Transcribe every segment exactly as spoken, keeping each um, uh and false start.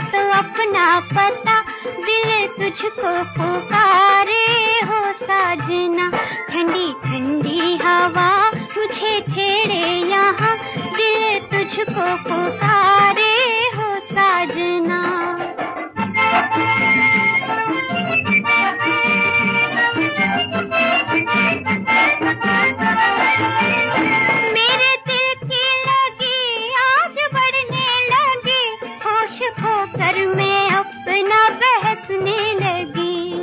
तो अपना पता, दिल तुझको पुकारे हो साजना। ठंडी ठंडी हवा मुझे छेड़े यहाँ, दिल तुझको पुकारे हो साजना। मेरे दिल की लगी आज बढ़ने लगी, होश खोकर मैं अपना बहकने लगी।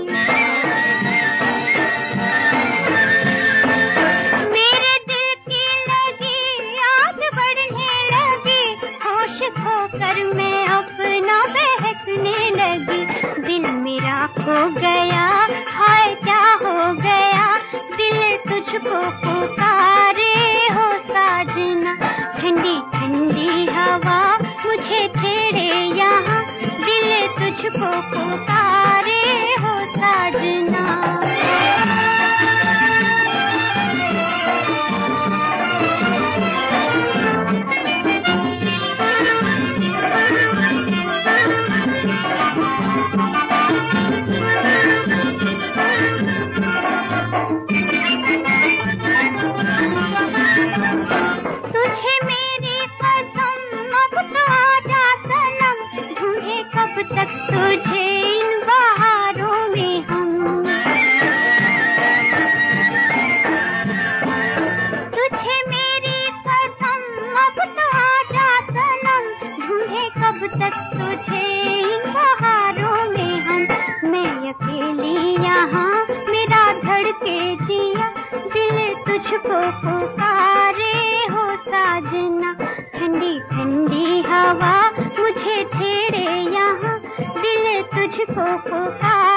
मेरे दिल की लगी आज बढ़ने लगी, होश खोकर मैं अपना बहकने लगी। दिल मेरा खो गया, हाय क्या हो गया, दिल तुझको पुकारे हो साजना। ठंडी ठंडी हवा मुझे छेड़े यहाँ, दिल तुझको पुकारे हो साजना। तुझे मेरी कसम अब तो आजा सनम, ढूंढे कब तक तुझे इन बहारों में हम। तुझे मेरी कसम अब तो आजा सनम, ढूंढे कब तक तुझे इन बहारों में हम। मैं अकेली यहाँ मेरा धड़के जिया, दिल तुझको पुकारे हो साजना। ठंडी ठंडी हवा मुझे छेड़े यहाँ, दिल तुझको पुकारे